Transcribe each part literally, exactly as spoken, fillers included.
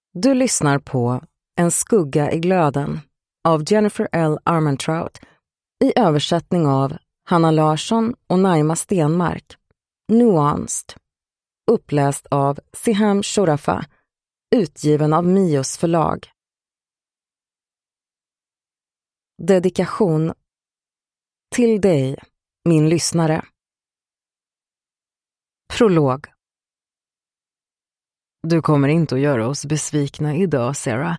Du lyssnar på En skugga i glöden av Jennifer L. Armentrout i översättning av Hanna Larsson och Naima Stenmark. Nuanced. Uppläst av Siham Shorafa. Utgiven av Mios förlag. Dedikation till dig, min lyssnare. Prolog. Du kommer inte att göra oss besvikna idag, Sarah.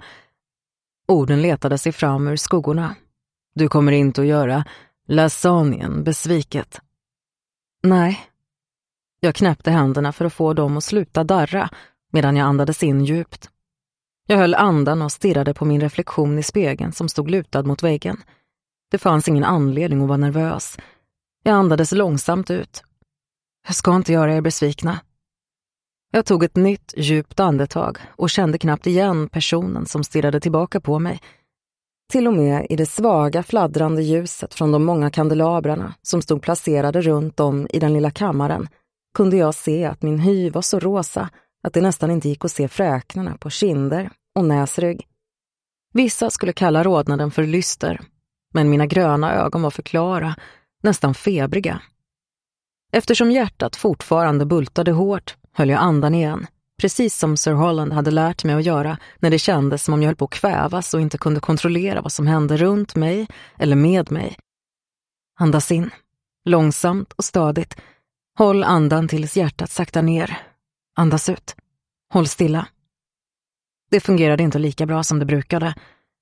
Orden letade sig fram ur skuggorna. Du kommer inte att göra lasagnen besviket. Nej. Jag knäppte händerna för att få dem att sluta darra medan jag andades in djupt. Jag höll andan och stirrade på min reflektion i spegeln som stod lutad mot väggen. Det fanns ingen anledning att vara nervös. Jag andades långsamt ut. Jag ska inte göra er besvikna. Jag tog ett nytt djupt andetag och kände knappt igen personen som stirrade tillbaka på mig. Till och med i det svaga fladdrande ljuset från de många kandelabrarna som stod placerade runt om i den lilla kammaren kunde jag se att min hy var så rosa att det nästan inte gick att se fräknarna på kinder och näsrygg. Vissa skulle kalla rodnaden för lyster, men mina gröna ögon var för klara, nästan febriga. Eftersom hjärtat fortfarande bultade hårt höll jag andan igen, precis som Sir Holland hade lärt mig att göra när det kändes som om jag höll på att kvävas och inte kunde kontrollera vad som hände runt mig eller med mig. Andas in, långsamt och stadigt. Håll andan tills hjärtat saktar ner. Andas ut. Håll stilla. Det fungerade inte lika bra som det brukade.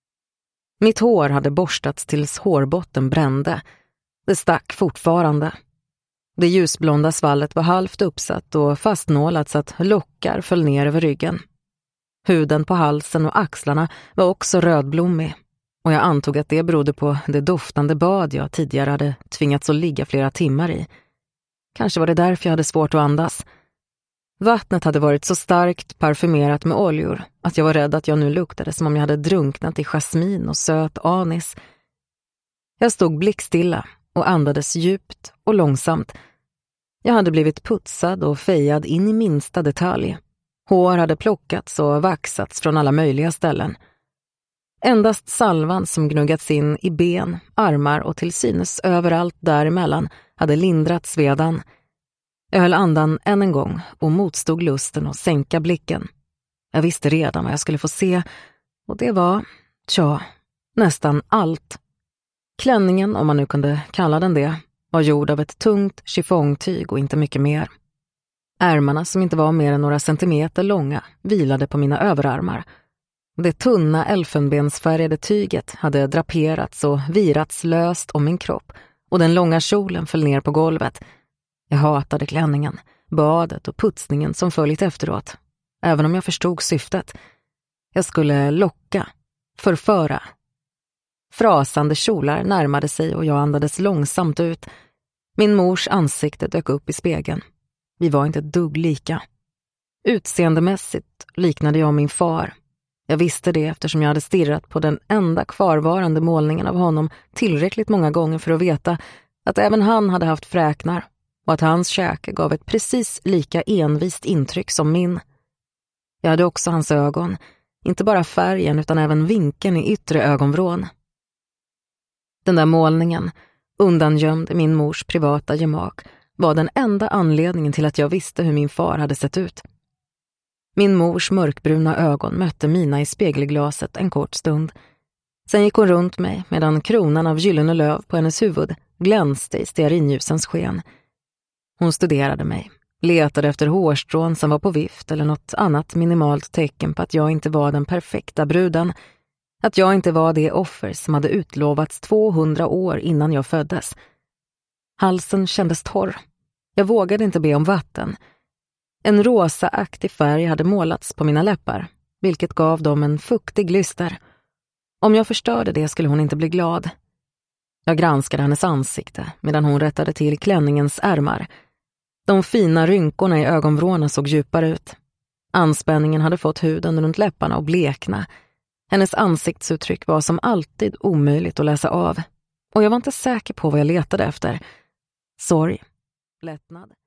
Mitt hår hade borstats tills hårbotten brände. Det stack fortfarande. Det ljusblonda svallet var halvt uppsatt och fastnålat så att lockar föll ner över ryggen. Huden på halsen och axlarna var också rödblommig och jag antog att det berodde på det doftande bad jag tidigare hade tvingats att ligga flera timmar i. Kanske var det därför jag hade svårt att andas. Vattnet hade varit så starkt parfymerat med oljor att jag var rädd att jag nu luktade som om jag hade drunknat i jasmin och söt anis. Jag stod blickstilla och andades djupt och långsamt. Jag hade blivit putsad och fejad in i minsta detalj. Hår hade plockats och vaxats från alla möjliga ställen. Endast salvan som gnuggats in i ben, armar och till synes överallt däremellan hade lindrat svedan. Jag höll andan än en gång och motstod lusten att sänka blicken. Jag visste redan vad jag skulle få se och det var, tja, nästan allt. Klänningen, om man nu kunde kalla den det, var gjord av ett tungt chiffongtyg och inte mycket mer. Ärmarna, som inte var mer än några centimeter långa, vilade på mina överarmar. Det tunna elfenbensfärgade tyget hade draperats och virats löst om min kropp och den långa kjolen föll ner på golvet. Jag hatade klänningen, badet och putsningen som följt efteråt, även om jag förstod syftet. Jag skulle locka, förföra. Frasande kjolar närmade sig och jag andades långsamt ut. Min mors ansikte dök upp i spegeln. Vi var inte ett dugg lika. Utseendemässigt liknade jag min far. Jag visste det eftersom jag hade stirrat på den enda kvarvarande målningen av honom tillräckligt många gånger för att veta att även han hade haft fräknar och att hans käke gav ett precis lika envist intryck som min. Jag hade också hans ögon, inte bara färgen utan även vinkeln i yttre ögonvrån. Den där målningen, undangömd i min mors privata gemak, var den enda anledningen till att jag visste hur min far hade sett ut. Min mors mörkbruna ögon mötte mina i spegelglaset en kort stund. Sen gick hon runt mig medan kronan av gyllene löv på hennes huvud glänste i stearinljusens sken. Hon studerade mig, letade efter hårstrån som var på vift eller något annat minimalt tecken på att jag inte var den perfekta bruden. Att jag inte var det offer som hade utlovats tvåhundra år innan jag föddes. Halsen kändes torr. Jag vågade inte be om vatten. En rosaaktig färg hade målats på mina läppar, vilket gav dem en fuktig lyster. Om jag förstörde det skulle hon inte bli glad. Jag granskade hennes ansikte medan hon rättade till klänningens ärmar. De fina rynkorna i ögonvråna såg djupare ut. Anspänningen hade fått huden runt läpparna att blekna. Hennes ansiktsuttryck var som alltid omöjligt att läsa av. Och jag var inte säker på vad jag letade efter. Sorg, lättnad